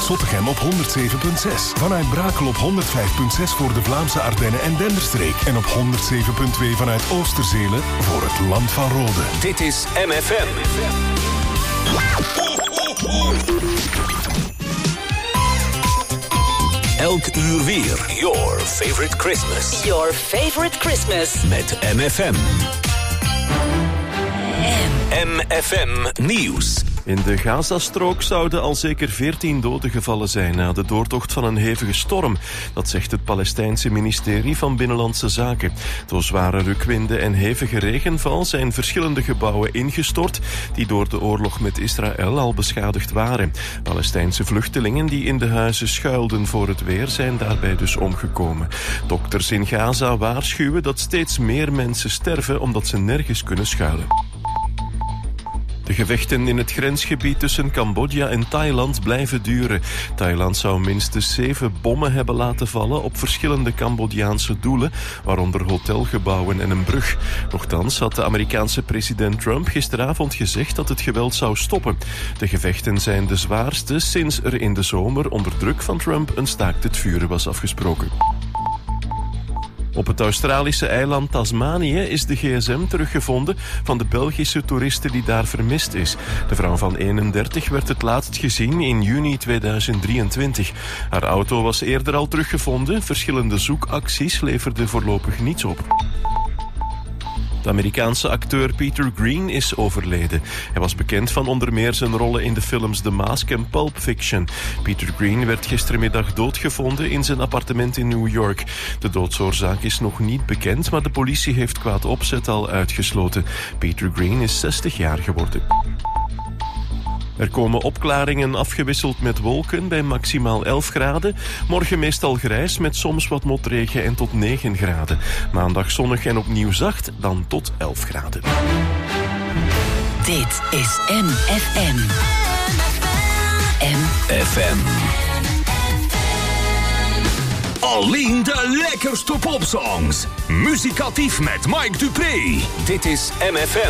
Zottegem op 107.6. Vanuit Brakel op 105.6 voor de Vlaamse Ardennen en Denderstreek. En op 107.2 vanuit Oosterzele voor het Land van Rode. Dit is MFM. Elk uur weer. Your favorite Christmas. Your favorite Christmas. Met MFM. MFM Nieuws. In de Gazastrook zouden al zeker 14 doden gevallen zijn na de doortocht van een hevige storm. Dat zegt het Palestijnse ministerie van Binnenlandse Zaken. Door zware rukwinden en hevige regenval zijn verschillende gebouwen ingestort die door de oorlog met Israël al beschadigd waren. Palestijnse vluchtelingen die in de huizen schuilden voor het weer zijn daarbij dus omgekomen. Dokters in Gaza waarschuwen dat steeds meer mensen sterven omdat ze nergens kunnen schuilen. De gevechten in het grensgebied tussen Cambodja en Thailand blijven duren. Thailand zou minstens 7 bommen hebben laten vallen op verschillende Cambodjaanse doelen, waaronder hotelgebouwen en een brug. Nochtans had de Amerikaanse president Trump gisteravond gezegd dat het geweld zou stoppen. De gevechten zijn de zwaarste sinds er in de zomer onder druk van Trump een staakt het vuren was afgesproken. Op het Australische eiland Tasmanië is de gsm teruggevonden van de Belgische toeriste die daar vermist is. De vrouw van 31 werd het laatst gezien in juni 2023. Haar auto was eerder al teruggevonden. Verschillende zoekacties leverden voorlopig niets op. De Amerikaanse acteur Peter Green is overleden. Hij was bekend van onder meer zijn rollen in de films The Mask en Pulp Fiction. Peter Green werd gistermiddag doodgevonden in zijn appartement in New York. De doodsoorzaak is nog niet bekend, maar de politie heeft kwaad opzet al uitgesloten. Peter Green is 60 jaar geworden. Er komen opklaringen afgewisseld met wolken bij maximaal 11 graden. Morgen meestal grijs met soms wat motregen en tot 9 graden. Maandag zonnig en opnieuw zacht, dan tot 11 graden. Dit is MFM. MFM. Alleen de lekkerste popsongs. Muzikatief met Mike Dupré. Dit is MFM.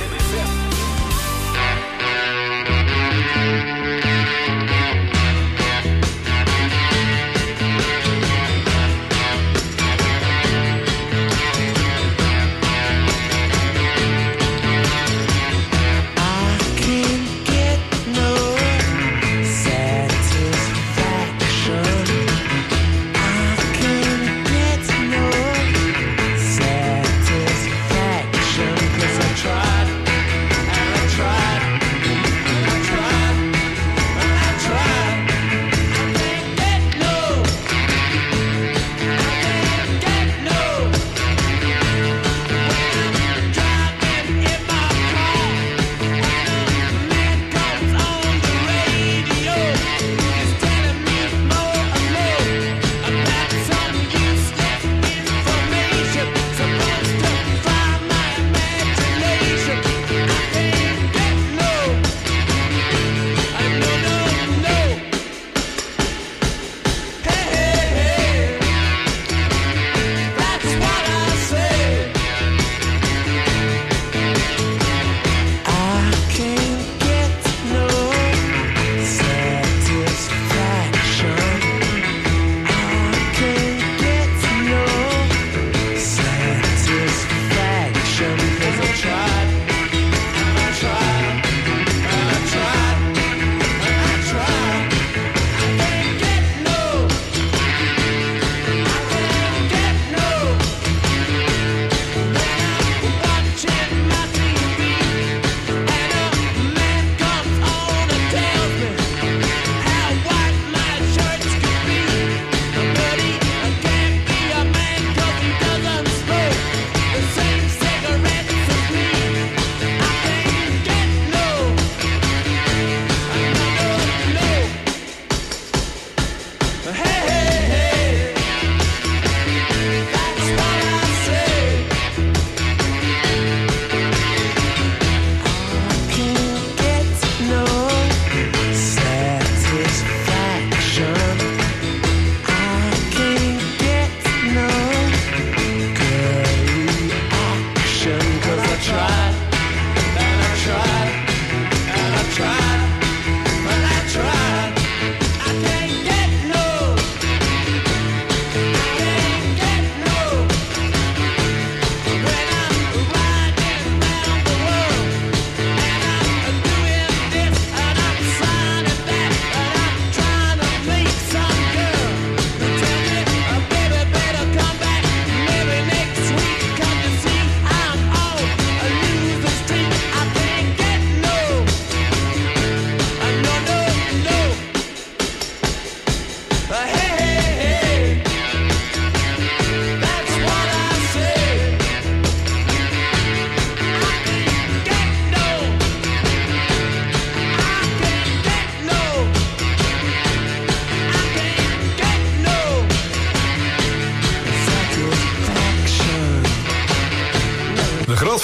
Satisfaction, 'cause I tried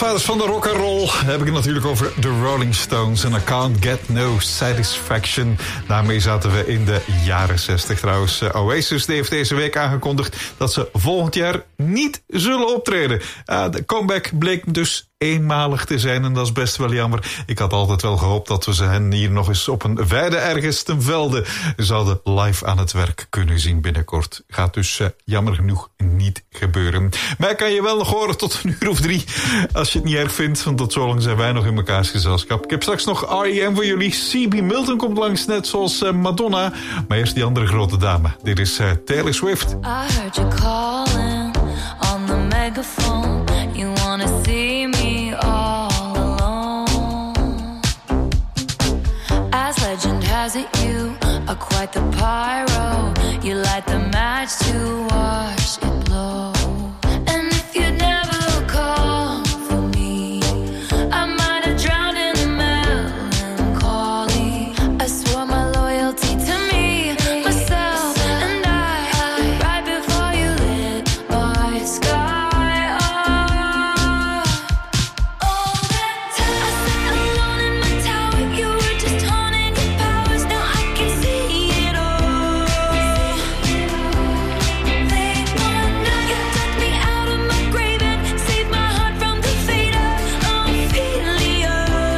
vaders van de rock and roll heb ik het natuurlijk over de Rolling Stones en I Can't Get No Satisfaction. Daarmee zaten we in de jaren 60 trouwens. Oasis heeft deze week aangekondigd dat ze volgend jaar niet zullen optreden. De comeback bleek dus eenmalig te zijn en dat is best wel jammer. Ik had altijd wel gehoopt dat we ze hen hier nog eens op een weide ergens ten velde zouden live aan het werk kunnen zien binnenkort. Gaat dus jammer genoeg niet gebeuren. Mij kan je wel nog horen tot 1:03 als je het niet erg vindt, want tot zo lang zijn wij nog in mekaars gezelschap. Ik heb straks nog R.E.M. voor jullie. C.B. Milton komt langs, net zoals Madonna. Maar eerst die andere grote dame. Dit is Taylor Swift. I heard you calling on the megaphone. You wanna see me all alone. As legend has it, you are quite the pyro. You light the match to watch it blow. And if you'd never call for me, I might have drowned in the melancholy. I swore my loyalty to me, myself, and I, right before you lit my sky up. All that time I sat alone in my tower, you were just haunting your powers. Now I can see it all. Late one night, you took me out of my grave and saved my heart from the fate of Ophelia.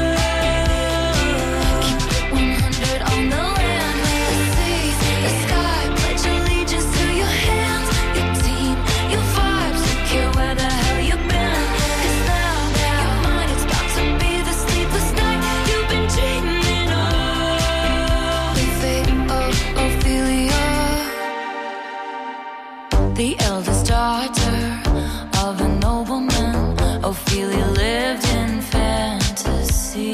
Keep it 100 on the land, the sea, the sky. Pledge allegiance to your hands, your team, your vibes. Don't care where the hell you've been. 'Cause now you're mine. It's about to be the sleepless night you've been dreaming of. The fate of Ophelia. The eldest daughter of a nobleman, Ophelia lived in fantasy.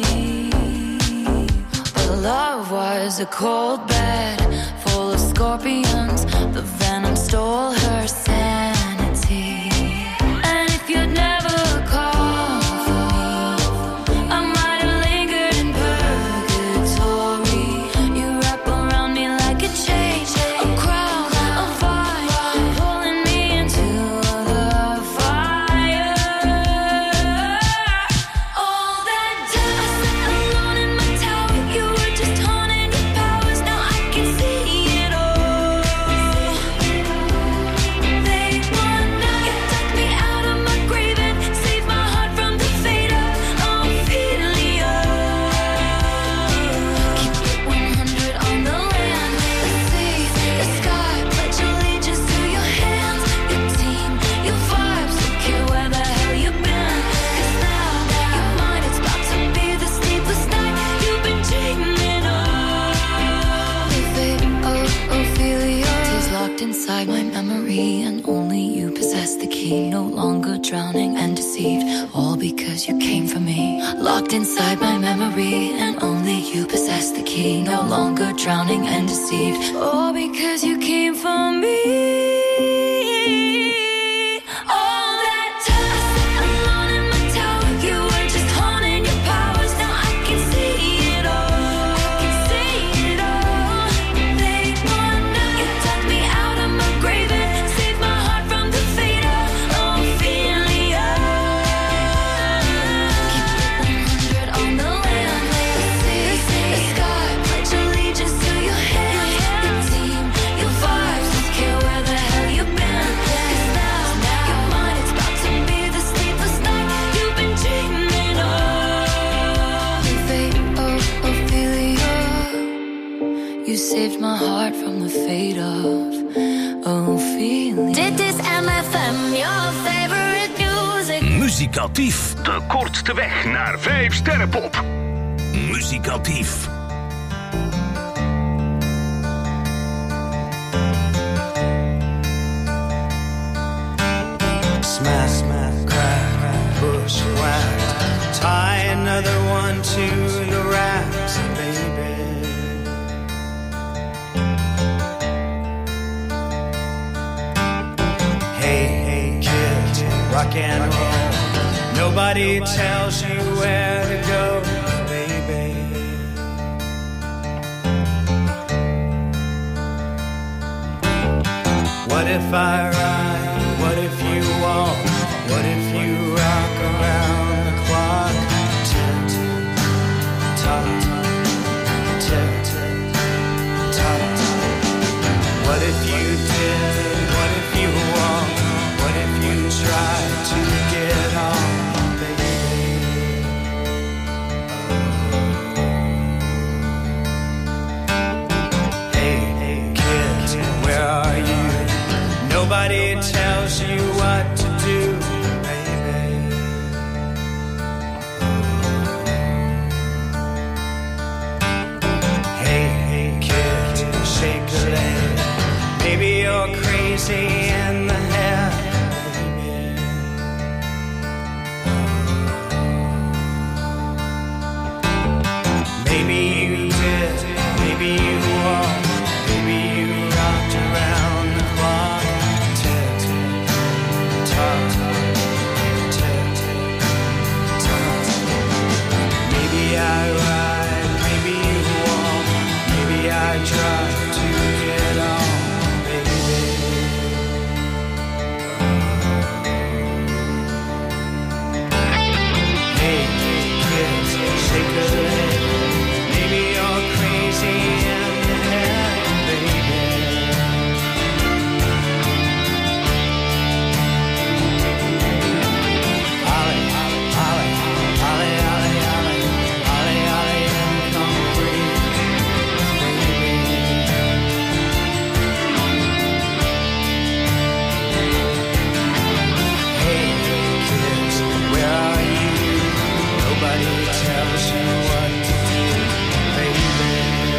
But love was a cold bed full of scorpions. The venom stole her sanity. And if you'd never called for me, I might have lingered in purgatory. You wrap around me like a chain, a crown, a vine, pulling me into the fire. All that time I sat alone in my tower, you were just haunting your powers. Now I can see it all. Late one night, you took me out of my grave and saved my heart from the fate of Ophelia. Keep it 100 on the land, the sea, the sky. Pledge allegiance to your hands, your team, your vibes. Don't care where the hell you've been. 'Cause now you're mine. It's about to be the sleepless night you've been dreaming of. The fate of Ophelia is locked inside my memory, and only you possess the key. No longer drowning and deceived, all because you came for me. Locked inside my memory, and only you possess the key. No longer drowning and deceived, all because you came for me. All that time I sat alone in my tower, you were just haunting your powers. Now I can see it all. I can see it all. Late one night, you took me out of my grave and saved my heart from the fate of Ophelia. Keep it 100 on the land, the sea, the sky. Pledge allegiance to your hands, your team, your vibes. Don't care where the hell you've been. 'Cause now you're mine. It's about to be the sleepless night you've been dreaming of. The fate of Ophelia. You saved my heart from the fate of Ophelia. Dit is MFM, your favorite music. Muzikatief. De kortste weg naar 5 sterrenpop. Muzikatief. Smack, smack, crack, push, whack. Tie another one to the racks, baby. Hey, hey, kid, rock and roll. Nobody tells you where to go, baby. What if I ride? What if you walk? What if you rock around the you did? What if you walked? What if you tried to get on, baby? Hey, kids, where are you? Nobody tells you what to do, baby. Hey, kids, shake a leg. Maybe you're crazy in the head, baby. Maybe you did, maybe you walked, maybe you rocked around the clock. Tick, tock, tick, tock. Maybe I ride, maybe you walk, maybe I try to get on, baby. Hey, kids, shake a leg. Maybe you're crazy in the head, baby. Ollie, Ollie, Ollie, Ollie, Ollie, Ollie, Ollie, and come free, baby. Hey, kids, where are you? Nobody tells you what to do, baby.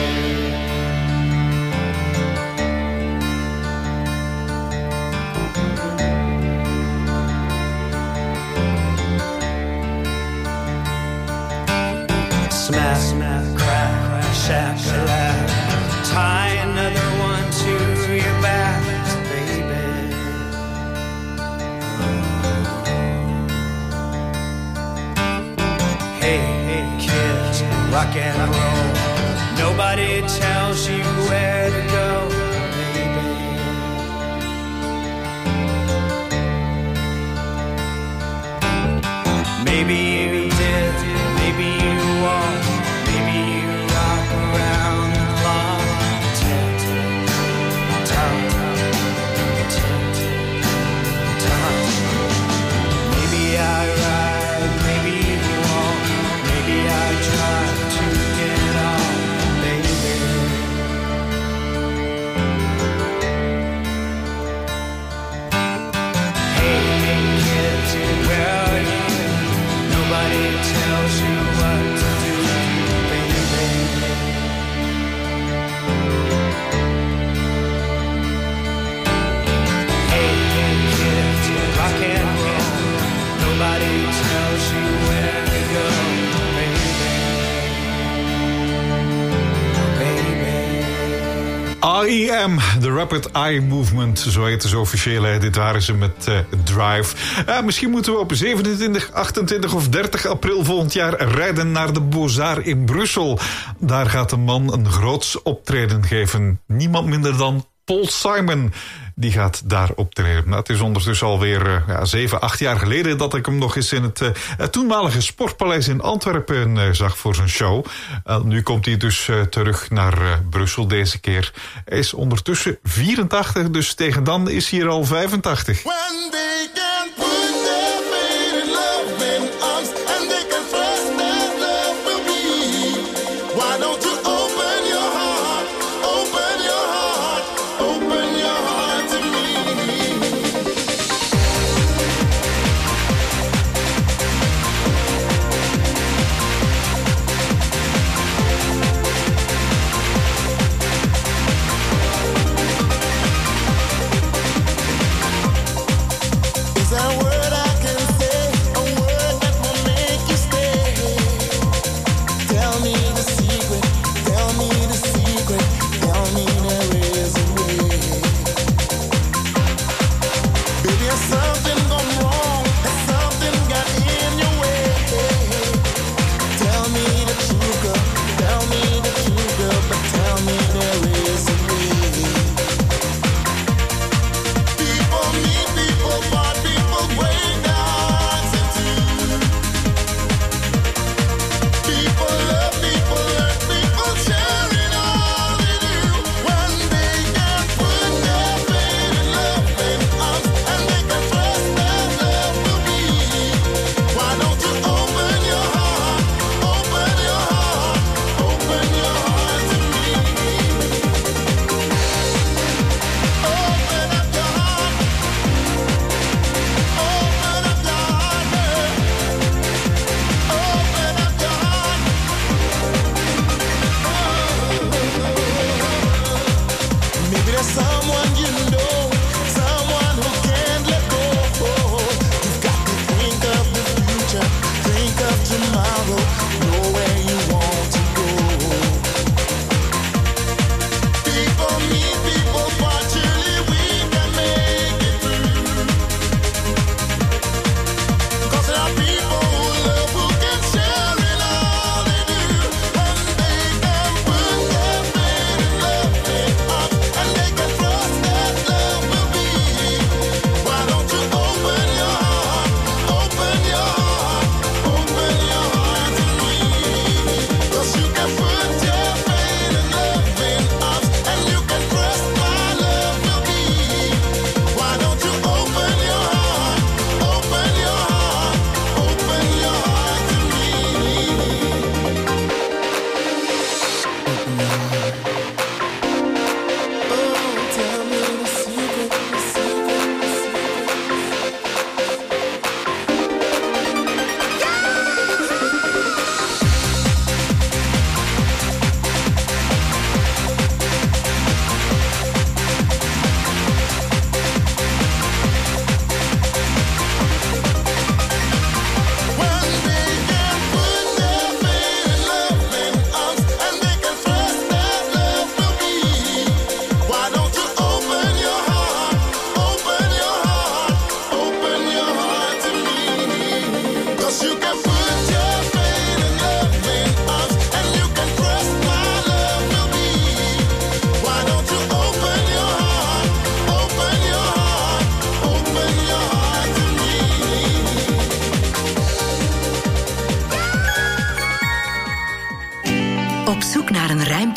Smash, crack, shack-a-lack. Tie another one to your back, baby. Hey, kids, rock and roll. Nobody tells you where to go, baby. Maybe you did, maybe you won't, maybe you rock around the clock. Tick, tock, tick, tock. Maybe I ride, maybe you won't, maybe I try to get on, baby. Hey, kids, where are you? Nobody tells you what to do, baby. Hey, kids, rock and roll. Nobody tells you where to go, baby. Baby. IEM, de Rapid Eye Movement, zo heet ze officieel. Hè. Dit waren ze met Drive. Misschien moeten we op 27, 28 of 30 april volgend jaar rijden naar de Beaux-Arts in Brussel. Daar gaat een man een groots optreden geven. Niemand minder dan Paul Simon. Die gaat daar optreden. Nou, het is ondertussen alweer 7, 8 jaar geleden dat ik hem nog eens in het toenmalige Sportpaleis in Antwerpen zag voor zijn show. Nu komt hij dus terug naar Brussel deze keer. Hij is ondertussen 84, dus tegen dan is hij er al 85. When they can put their faith in love in us and they confess that love will be. Why don't you open your heart, open your heart, open your heart to me.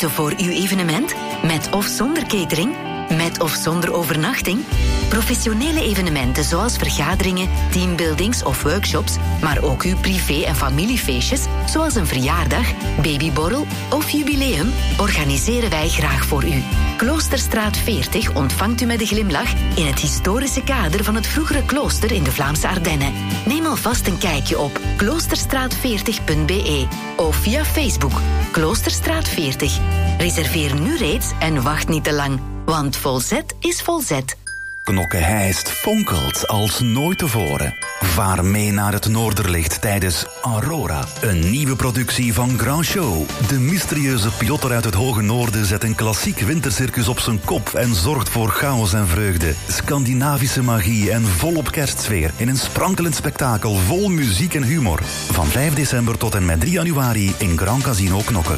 ruimte voor uw evenement? Met of zonder catering? Met of zonder overnachting? Professionele evenementen zoals vergaderingen, teambuildings of workshops, maar ook uw privé- en familiefeestjes, zoals een verjaardag, babyborrel of jubileum, organiseren wij graag voor u. Kloosterstraat 40 ontvangt u met een glimlach in het historische kader van het vroegere klooster in de Vlaamse Ardennen. Neem alvast een kijkje op kloosterstraat40.be of via Facebook Kloosterstraat 40. Reserveer nu reeds en wacht niet te lang, want Volzet is Volzet. Knokke-Heist fonkelt als nooit tevoren. Vaar mee naar het Noorderlicht tijdens Aurora. Een nieuwe productie van Grand Show. De mysterieuze pilotter uit het hoge noorden zet een klassiek wintercircus op zijn kop en zorgt voor chaos en vreugde. Scandinavische magie en volop kerstsfeer in een sprankelend spektakel vol muziek en humor. Van 5 december tot en met 3 januari in Grand Casino Knokke.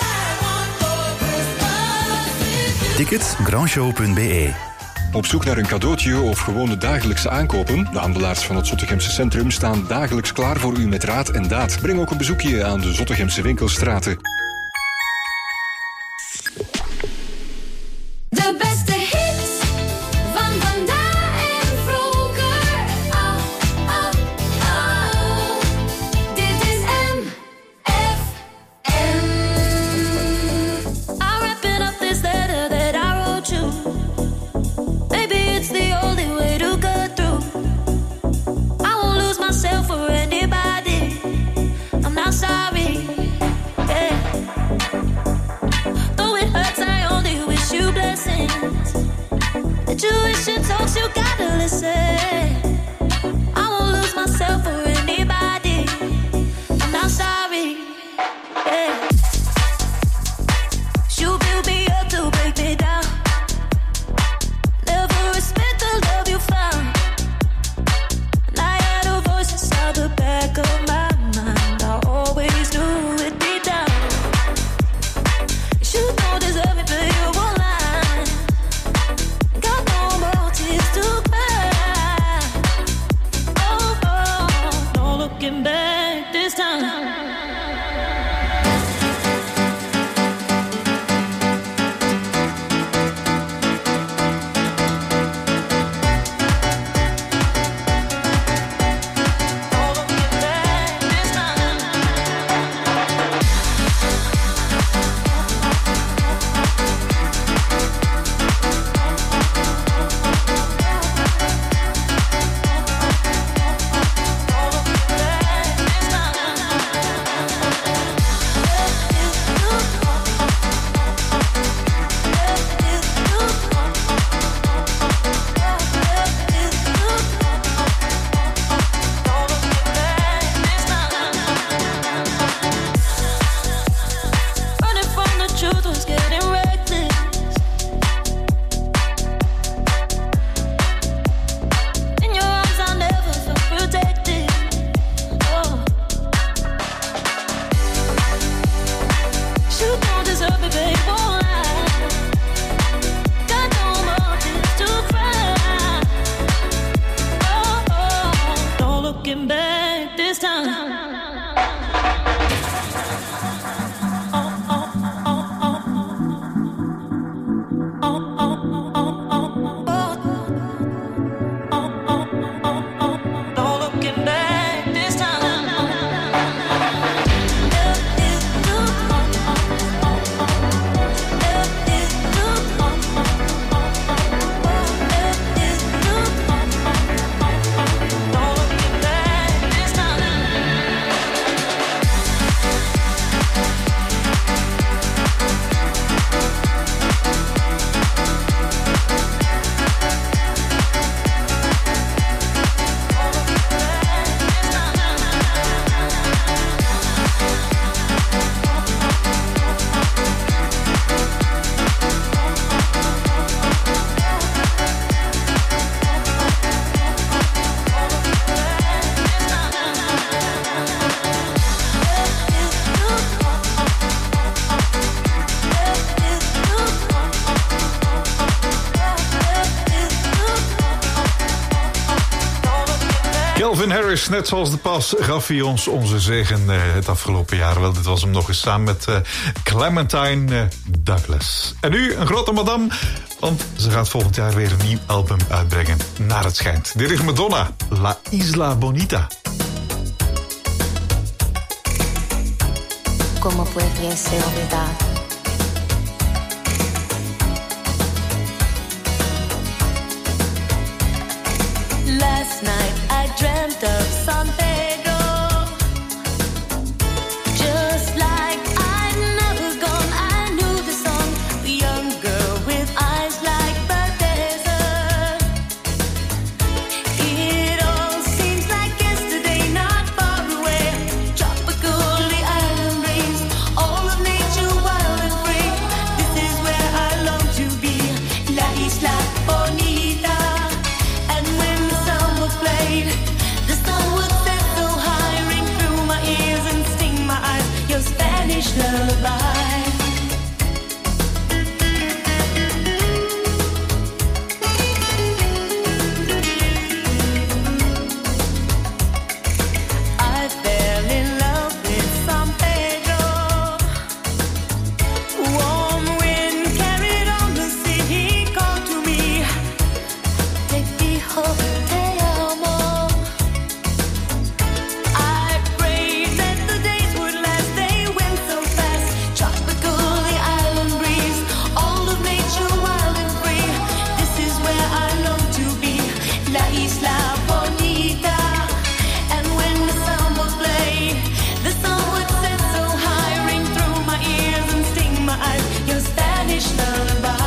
Tickets grandshow.be. Op zoek naar een cadeautje of gewoon de dagelijkse aankopen? De handelaars van het Zottegemse centrum staan dagelijks klaar voor u met raad en daad. Breng ook een bezoekje aan de Zottegemse winkelstraten. De beste hits van vandaag en vroeger. Oh, oh, oh. Dit is MFM. I'm wrapping up this letter that I wrote you. Maybe it's the only way to cut through. I won't lose myself for anybody. I'm not sorry. Yeah. Though it hurts, I only wish you blessings. The tuition talks, you gotta listen. I won't lose myself for anybody. I'm not sorry. Yeah. You build me up to break me down. Never respect the love you found. And I had a voice inside the back of my mind. I always knew it deep down. You don't deserve it, but you won't lie. Got no more tears to cry. Calvin Harris, net zoals de pas, gaf hij ons onze zegen het afgelopen jaar. Wel, dit was hem nog eens samen met Clementine Douglas. En nu een grote madame, want ze gaat volgend jaar weer een nieuw album uitbrengen. Naar het schijnt. Dit is Madonna, La Isla Bonita. Como pudiese olvidar. Last night I dreamt of San Pedro, just like I'd never gone. I knew the song, the young girl with eyes like the desert. It all seems like yesterday, not far away. Tropical, the island breeze, all of nature wild and free. This is where I long to be, La Isla Bonita. And when the sun was played, the sun would set so high, ring through my ears and sting my eyes, your Spanish lullaby. I fell in love with San Pedro. Warm wind carried on the sea, he called to me, te dijo te amo. I prayed that the days would last, they went so fast. Tropical, the island breeze, all of nature wild and free. This is where I long to be, La Isla Bonita. And when the sun was played, the sun would set so high, ring through my ears and sting my eyes, your Spanish lullaby.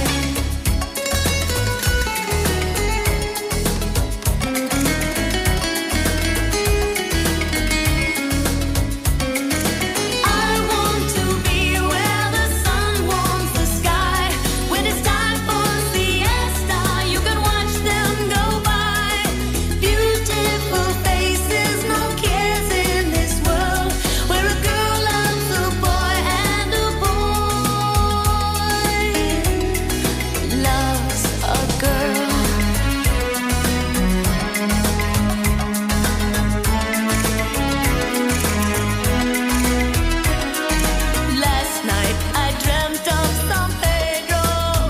I want to be where the sun warms the sky. When it's time for siesta, you can watch them go by. Beautiful faces, no cares in this world, where a girl loves a boy and a boy loves a girl. Last night I dreamt of San Pedro.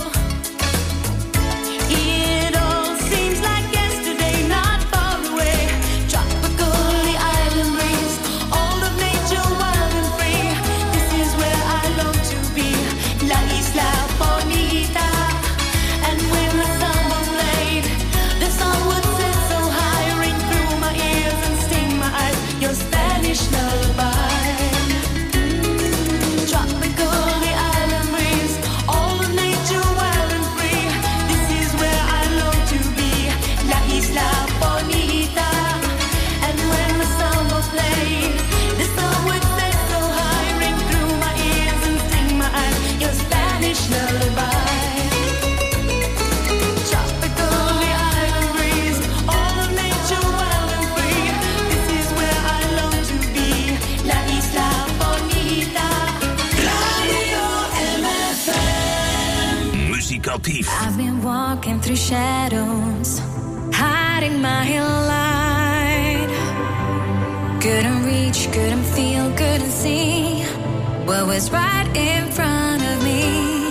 It all seems like yesterday, not far away. Tropical, the island breeze, all of nature wild and free. This is where I long to be, La Isla Bonita. And when the sun was played, the sun would set so high, ring through my ears and sting my eyes, your Spanish lullaby. Tropical, the island breeze, all of nature wild and free. This is where I long to be, La Isla Bonita. And when the sun was played, the sun would set so high, ring through my ears and sting my eyes, your Spanish lullaby. Tropical, the island breeze, all of nature wild and free. This is where I long to be, La Isla Bonita. Radio MFM. Muzikatief. I've been walking through shadows, hiding my light. Couldn't reach, couldn't feel, couldn't see what was right in front of me.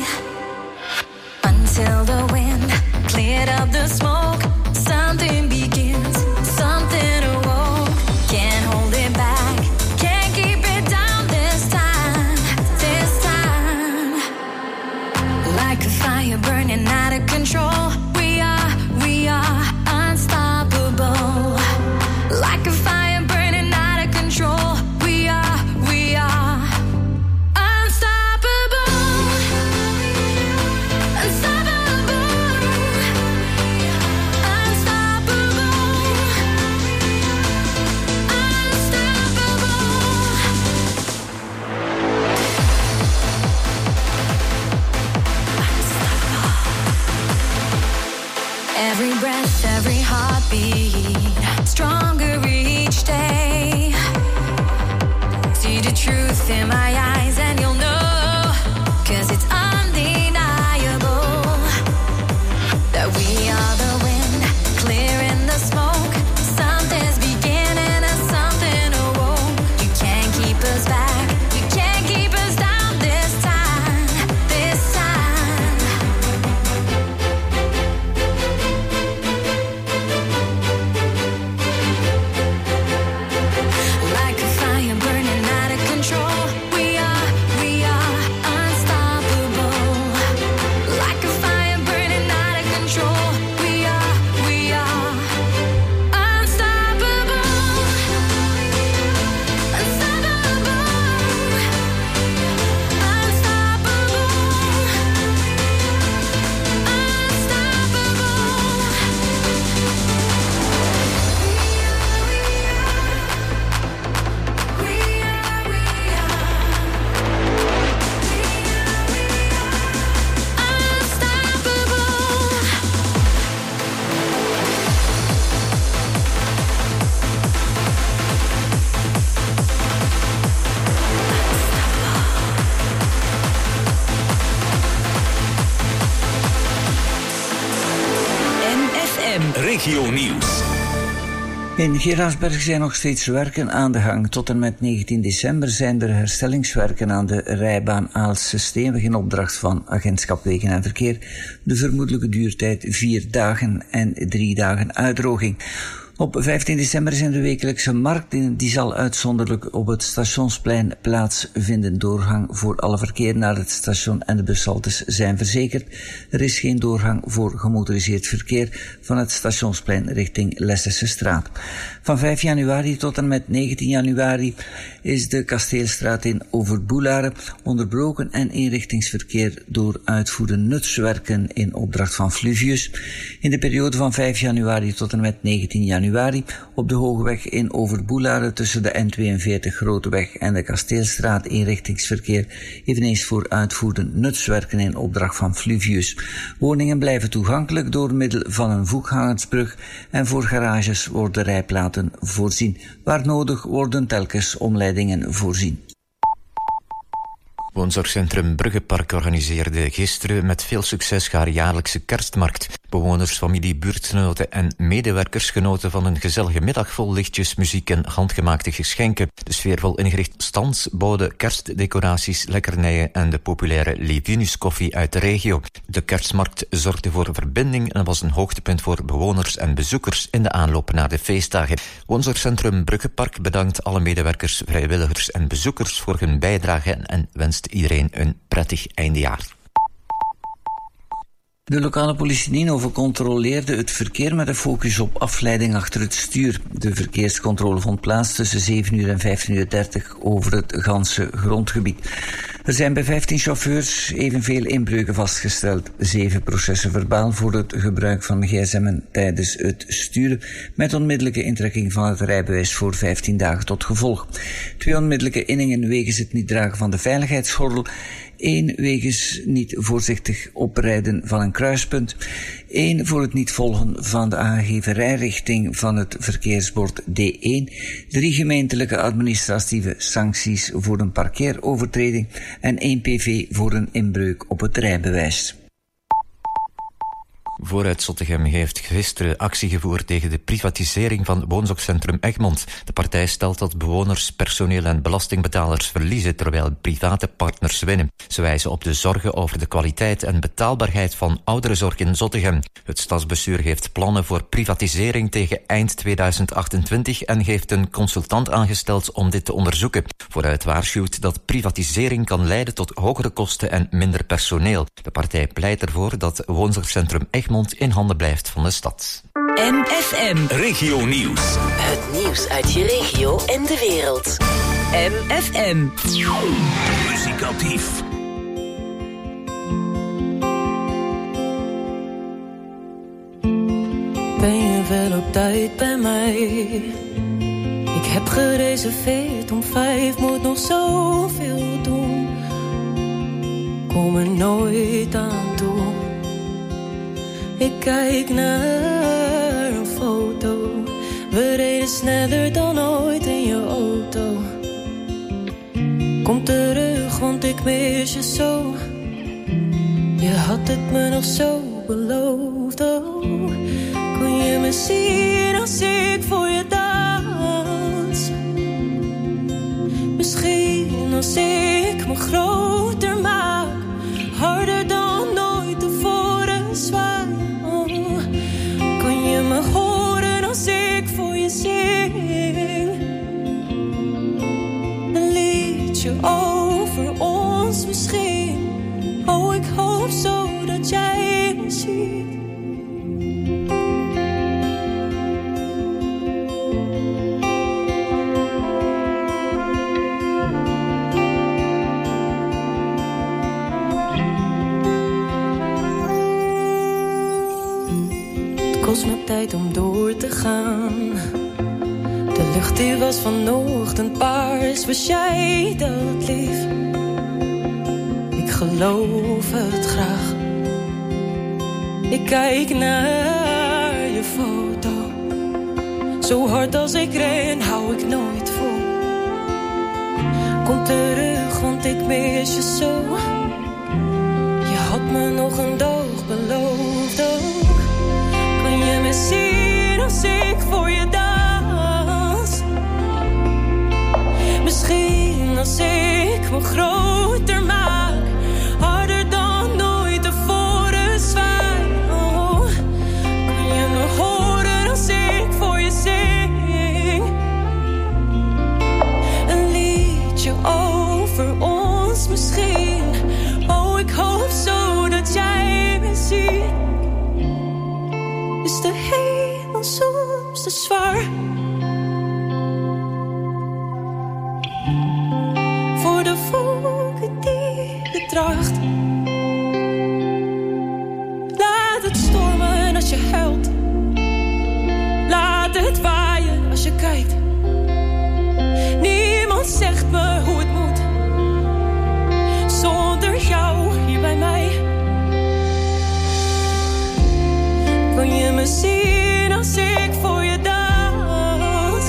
Until the wind cleared up the smoke, something begins, something awoke. Can't hold it back, can't keep it down this time, this time. Like a fire burning out of control, we are unstoppable. Like a fire burning out of control, we are unstoppable. Unstoppable. Every breath, every heartbeat, stronger each day. See the truth in my eyes and you'll know, 'cause it's undeniable that we are the wind, clearing the smoke. Something's MFM Regio Nieuws. In Geraardsberg zijn nog steeds werken aan de gang. Tot en met 19 december zijn er herstellingswerken aan de rijbaan Aalse Steenweg in opdracht van Agentschap Wegen en Verkeer. De vermoedelijke duurtijd 4 dagen en 3 dagen uitdroging. Op 15 december zijn de wekelijkse markt. Die zal uitzonderlijk op het stationsplein plaatsvinden. Doorgang voor alle verkeer naar het station en de bushaltes zijn verzekerd. Er is geen doorgang voor gemotoriseerd verkeer van het stationsplein richting Lessessestraat. Van 5 januari tot en met 19 januari is de Kasteelstraat in Overboelaren onderbroken en inrichtingsverkeer door uitvoerende nutswerken in opdracht van Fluvius. In de periode van 5 januari tot en met 19 januari op de Hogeweg in Overboelaren tussen de N42 Groteweg en de Kasteelstraat inrichtingsverkeer, eveneens voor uitvoerende nutswerken in opdracht van Fluvius. Woningen blijven toegankelijk door middel van een voetgangersbrug en voor garages worden rijplaten voorzien. Waar nodig worden telkens omleidingen voorzien. Woonzorgcentrum Bruggepark organiseerde gisteren met veel succes haar jaarlijkse kerstmarkt. Bewoners, familie, buurtgenoten en medewerkers genoten van een gezellige middag vol lichtjes, muziek en handgemaakte geschenken. De sfeervol ingerichte stands boden kerstdecoraties, lekkernijen en de populaire Levinus koffie uit de regio. De kerstmarkt zorgde voor verbinding en was een hoogtepunt voor bewoners en bezoekers in de aanloop naar de feestdagen. Woonzorgcentrum Bruggepark bedankt alle medewerkers, vrijwilligers en bezoekers voor hun bijdrage en wenst iedereen een prettig eindejaar. De lokale politie Ninove controleerde het verkeer met een focus op afleiding achter het stuur. De verkeerscontrole vond plaats tussen 7 uur en 15:30 over het ganse grondgebied. Er zijn bij 15 chauffeurs evenveel inbreuken vastgesteld. 7 processen verbaal voor het gebruik van gsm'en tijdens het sturen, met onmiddellijke intrekking van het rijbewijs voor 15 dagen tot gevolg. 2 onmiddellijke inningen wegens het niet dragen van de veiligheidsgordel. 1 wegens niet voorzichtig oprijden van een kruispunt. 1 voor het niet volgen van de aangegeven rijrichting van het verkeersbord D1. 3 gemeentelijke administratieve sancties voor een parkeerovertreding. En 1 PV voor een inbreuk op het rijbewijs. Vooruit Zottegem heeft gisteren actie gevoerd tegen de privatisering van woonzorgcentrum Egmond. De partij stelt dat bewoners, personeel en belastingbetalers verliezen terwijl private partners winnen. Ze wijzen op de zorgen over de kwaliteit en betaalbaarheid van ouderenzorg in Zottegem. Het stadsbestuur heeft plannen voor privatisering tegen eind 2028 en heeft een consultant aangesteld om dit te onderzoeken. Vooruit waarschuwt dat privatisering kan leiden tot hogere kosten en minder personeel. De partij pleit ervoor dat woonzorgcentrum Egmond in handen blijft van de stad. MFM Regio Nieuws. Het nieuws uit je regio en de wereld. MFM Muzikatief. Ben je wel op tijd bij mij? Ik heb gereserveerd om 5, moet nog zoveel doen. Kom er nooit aan toe. Ik kijk naar een foto. We reden sneller dan ooit in je auto. Kom terug, want ik mis je zo. Je had het me nog zo beloofd. Oh, kon je me zien als ik voor je dans? Misschien als ik me groter maak, harder dan nooit tevoren zwaar. Kan je me horen als ik voor je zing? Een liedje over ons misschien. Oh, ik hoop zo dat jij me ziet. Het kost me tijd om door te gaan. De lucht die was vanochtend paars. Was jij dat lief? Ik geloof het graag. Ik kijk naar je foto. Zo hard als ik ren, hou ik nooit vol. Kom terug, want ik mis je zo. Je had me nog een dag beloofd ook. Kan je me zien? ik me groter maak. Harder dan ooit tevoren zwaai. Oh, kan je me horen als ik voor je zing? Een liedje over ons misschien. Oh, ik hoop zo dat jij me ziet. Is de hemel soms te zwaar? Voor de volken die je draagt. Laat het stormen als je huilt. Laat het waaien als je kijkt. Niemand zegt me hoe het moet. Zonder jou hier bij mij. Kan je me zien als ik voor je dans?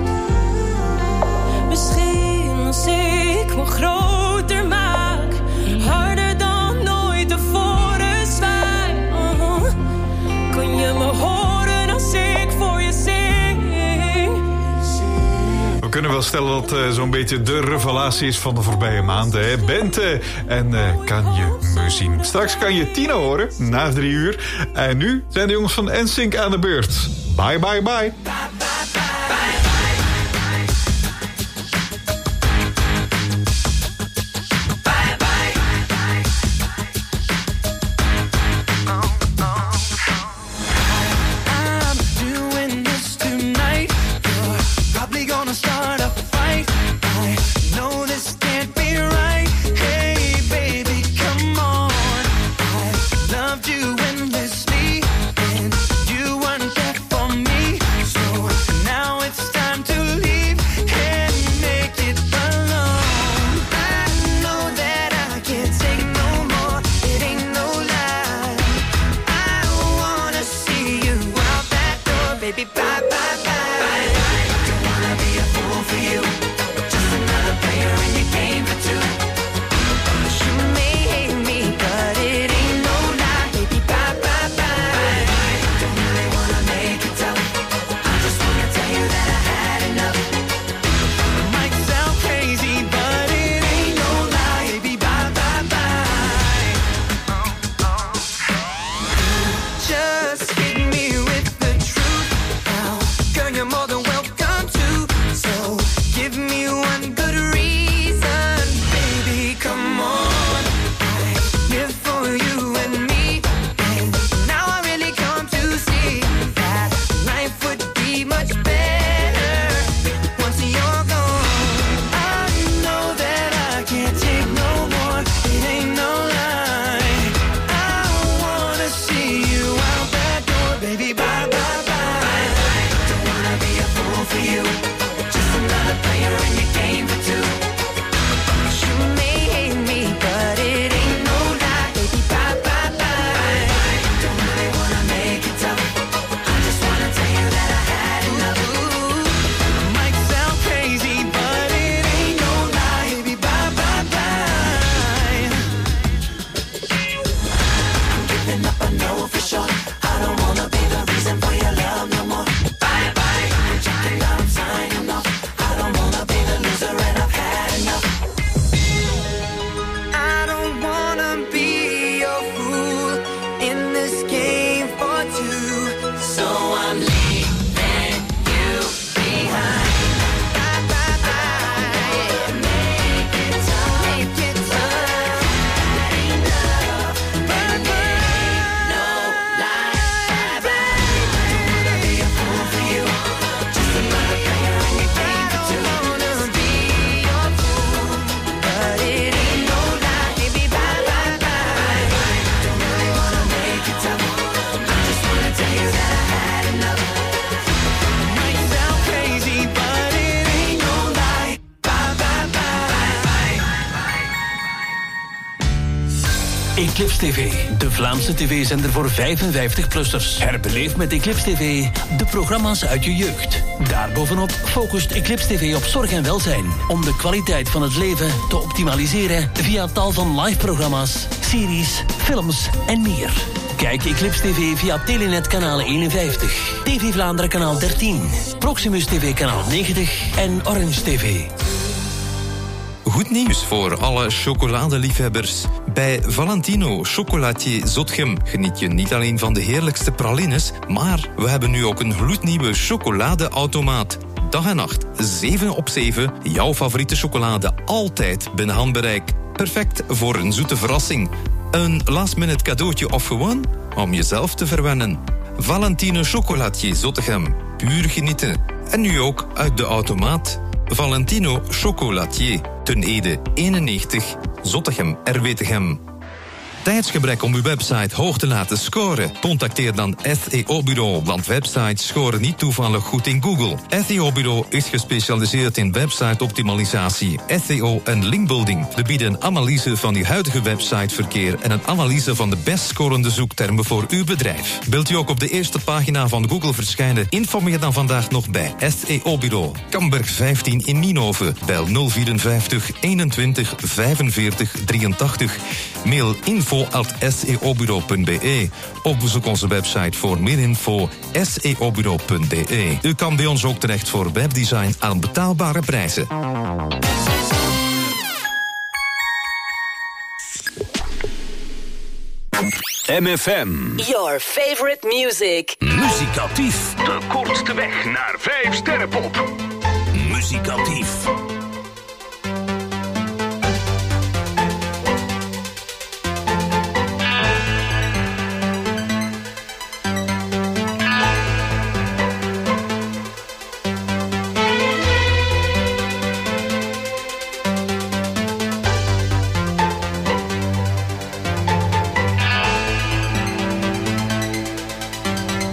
Misschien als ik me groter maak. Harder dan ooit tevoren zwaai. Oh, kan je me horen als ik voor je zing? We kunnen wel stellen dat zo'n beetje de revelatie is van de voorbije maanden. Hè? Bente en Kan je me zien. Straks kan je Tina horen, na 3 uur. En nu zijn de jongens van NSYNC aan de beurt. Bye, bye, bye. Eclipse TV, de Vlaamse tv-zender voor 55-plussers. Herbeleef met Eclipse TV de programma's uit je jeugd. Daarbovenop focust Eclipse TV op zorg en welzijn, om de kwaliteit van het leven te optimaliseren via tal van live-programma's, series, films en meer. Kijk Eclipse TV via Telenet kanaal 51, TV Vlaanderen kanaal 13, Proximus TV kanaal 90 en Orange TV. Goed nieuws voor alle chocoladeliefhebbers. Bij Valentino Chocolatier Zottegem geniet je niet alleen van de heerlijkste pralines, maar we hebben nu ook een gloednieuwe chocoladeautomaat. Dag en nacht, 7 op 7, jouw favoriete chocolade altijd binnen handbereik. Perfect voor een zoete verrassing. Een last-minute cadeautje of gewoon om jezelf te verwennen. Valentino Chocolatier Zottegem, puur genieten. En nu ook uit de automaat. Valentino Chocolatier, Ten Ede 91, Zottegem, Erwetegem. Tijdsgebrek om uw website hoog te laten scoren? Contacteer dan SEO-bureau, want websites scoren niet toevallig goed in Google. SEO-bureau is gespecialiseerd in website-optimalisatie, SEO en linkbuilding. We bieden een analyse van uw huidige websiteverkeer en een analyse van de best scorende zoektermen voor uw bedrijf. Wilt u ook op de eerste pagina van Google verschijnen? Informeer dan vandaag nog bij SEO-bureau. Kamberg 15 in Nienhoven. Bel 054 21 45 83. Mail info@seobureau.be of bezoek onze website voor meer info seobureau.be. U kan bij ons ook terecht voor webdesign aan betaalbare prijzen. MFM. Your favorite music. Muzikatief. De kortste weg naar 5 sterrenpop. Muzikatief.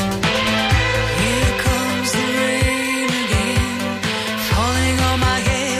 Here comes the rain again, falling on my head.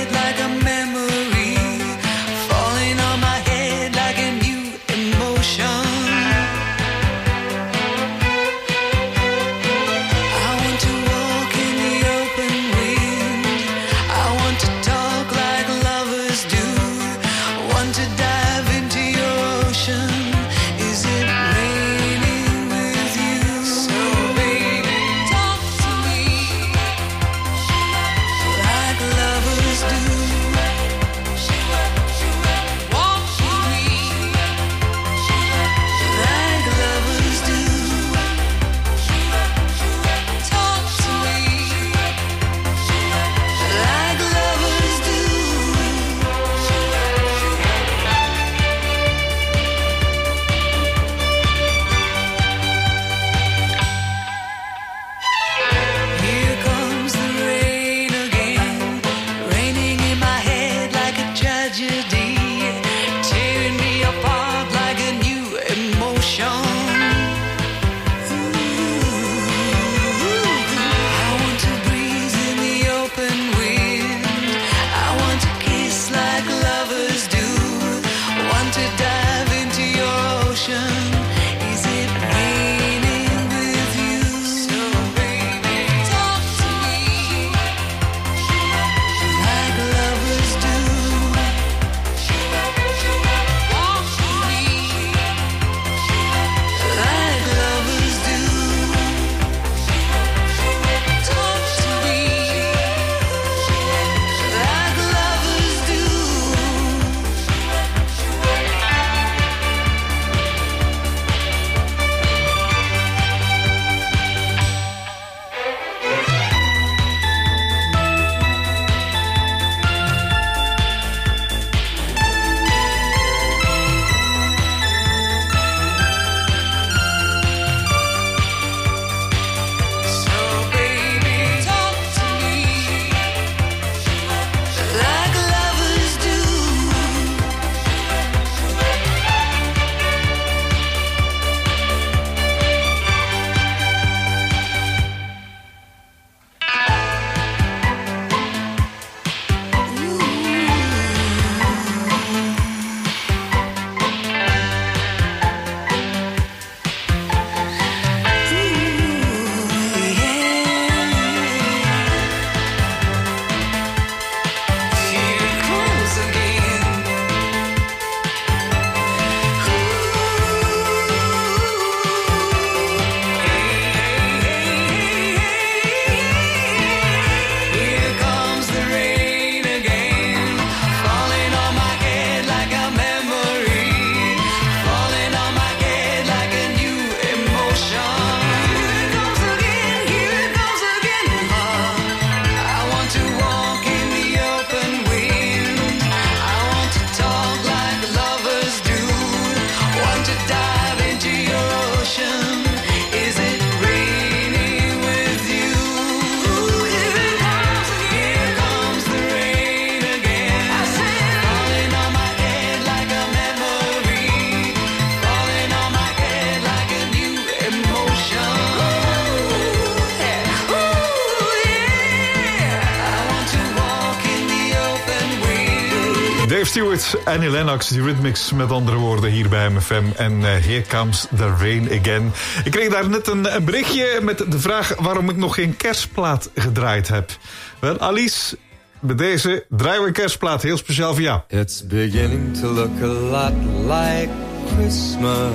Stewart, Annie Lennox, die Rhythmics met andere woorden hier bij MFM. En Here Comes the Rain Again. Ik kreeg daar net een berichtje met de vraag waarom ik nog geen kerstplaat gedraaid heb. Wel, Alice, bij deze draaien we een kerstplaat heel speciaal voor jou. It's beginning to look a lot like Christmas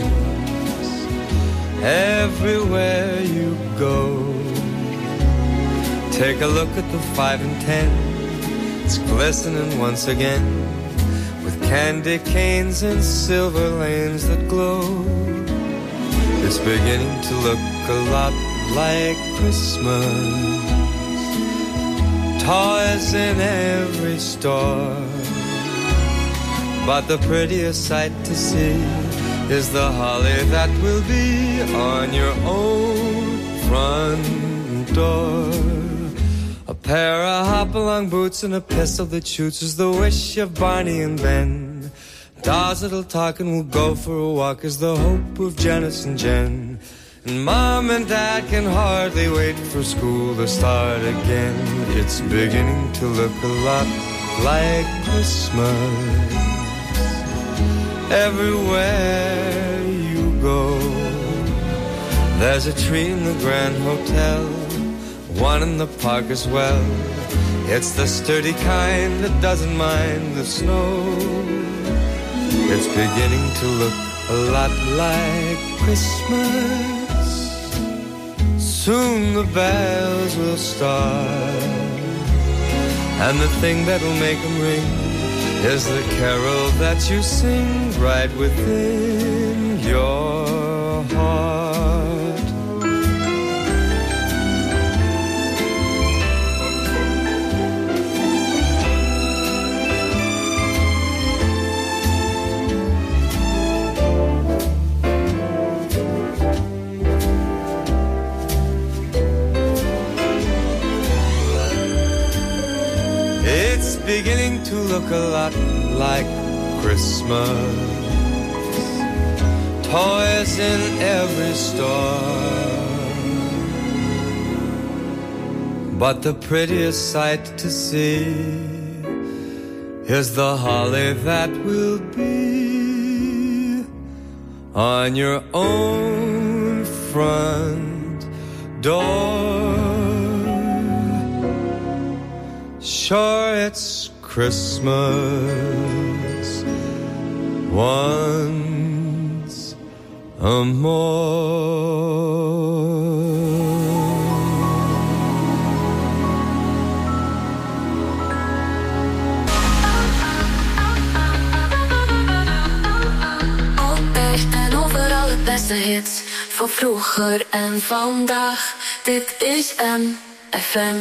everywhere you go. Take a look at the 5 and 10. It's glistening once again with candy canes and silver lanes that glow. It's beginning to look a lot like Christmas. Toys in every store, but the prettiest sight to see is the holly that will be on your own front door. A pair of hop-along boots and a pistol that shoots is the wish of Barney and Ben. Dolls that'll talk and will go for a walk is the hope of Janice and Jen. And Mom and Dad can hardly wait for school to start again. It's beginning to look a lot like Christmas everywhere you go. There's a tree in the Grand Hotel, one in the park as well. It's the sturdy kind that doesn't mind the snow. It's beginning to look a lot like Christmas. Soon the bells will start, and the thing that'll make them ring is the carol that you sing right within your heart. It's beginning to look a lot like Christmas. Toys in every store, but the prettiest sight to see is the holly that will be on your own front door. Sure, it's Christmas once more. Altijd en overal het beste hits van vroeger en vandaag. Dit is MFM.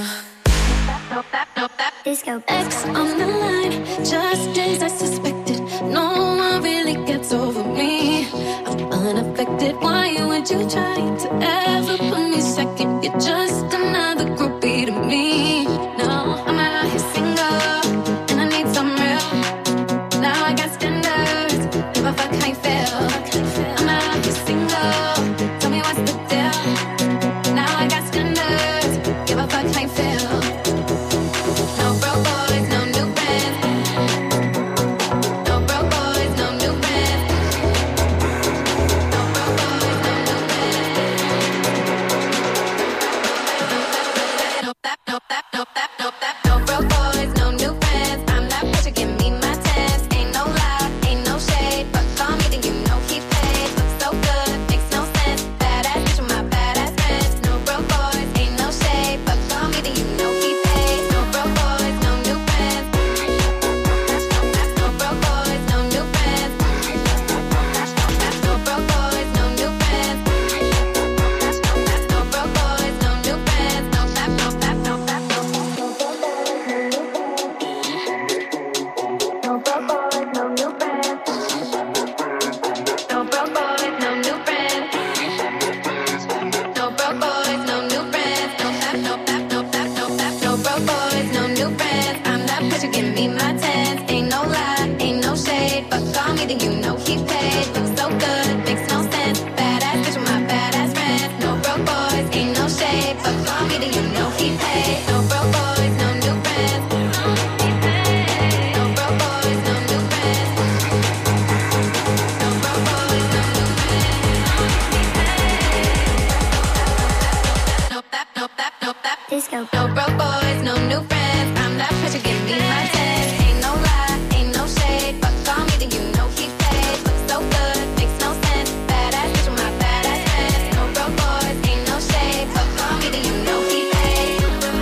Disco. X on the line, just as I suspected. No one really gets over me. I'm unaffected. Why would you try to ever put me second? You're just another groupie to me. No, I'm out here single, and I need some real. Now I got standards, give a fuck how you feel. I'm out here single, tell me what's the deal. Now I got standards, give a fuck how you feel. No No broke boys, no new friends. I'm that pressure, give me my 10. Ain't no lie, ain't no shade. But call me, then you know he paid. Look so good, makes no sense. Badass bitch with my badass friends. No broke boys, ain't no shade. But call me, then you know he paid.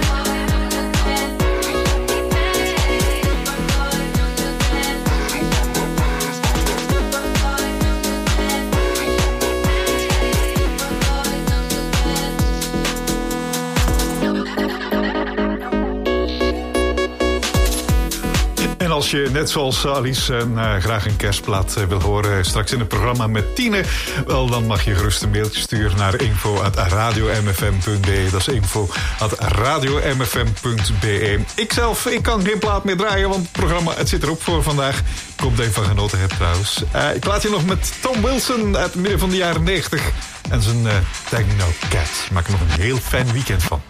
En als je net zoals Alice graag een kerstplaat wil horen straks in het programma met Tine, wel, dan mag je gerust een mailtje sturen naar info@radiomfm.be. Dat is info@radiomfm.be. Ik kan geen plaat meer draaien, want het programma het zit erop voor vandaag. Ik hoop dat je van genoten hebt trouwens. Ik laat je nog met Tom Wilson uit het midden van de jaren 90 en zijn Techno Cat. Maak er nog een heel fijn weekend van.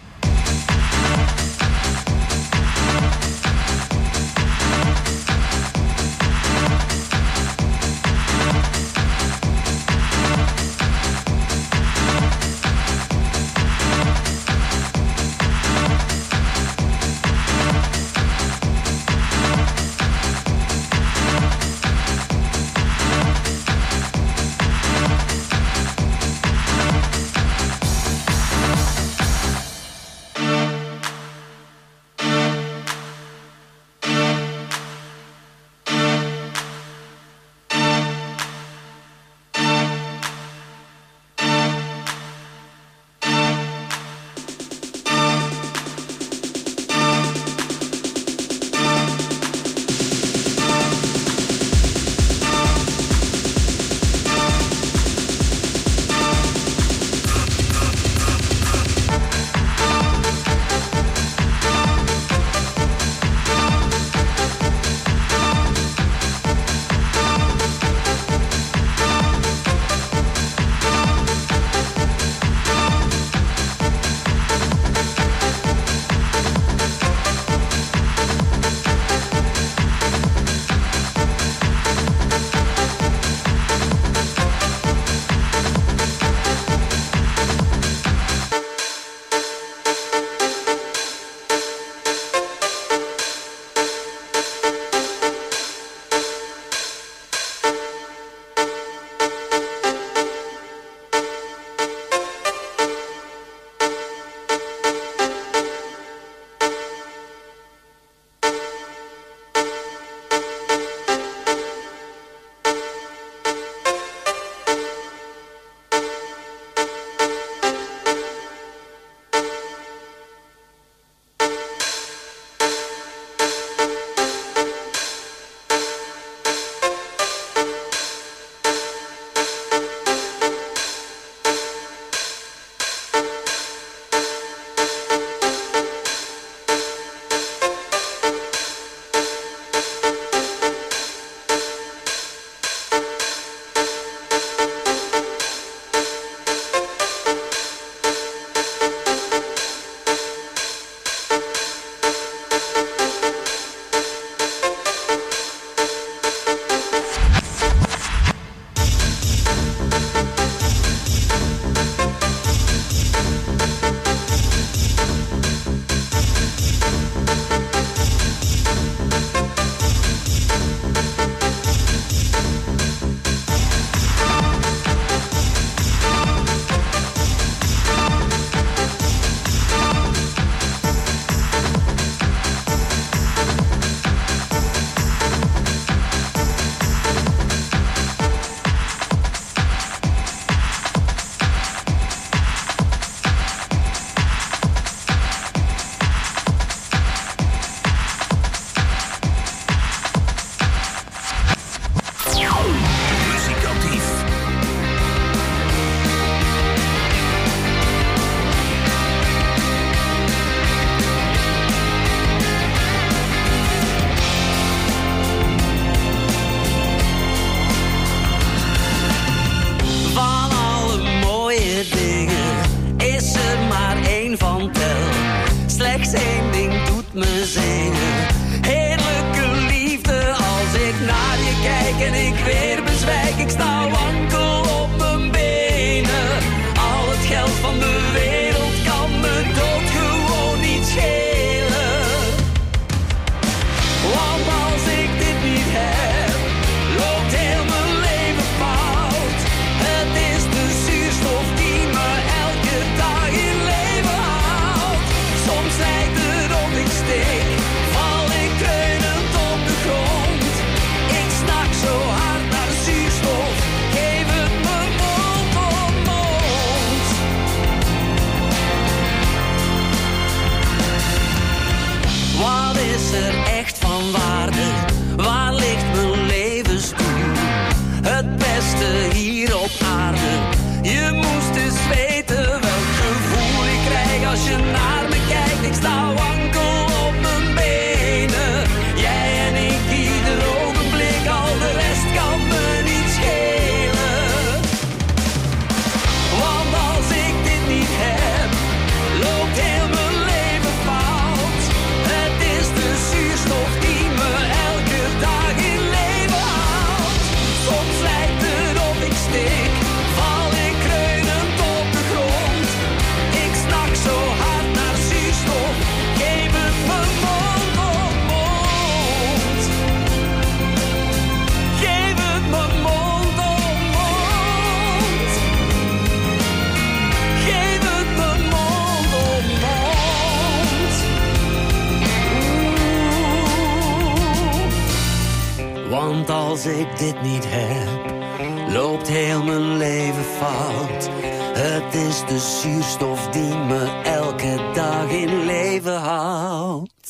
Als ik dit niet heb, loopt heel mijn leven fout. Het is de zuurstof die me elke dag in leven houdt.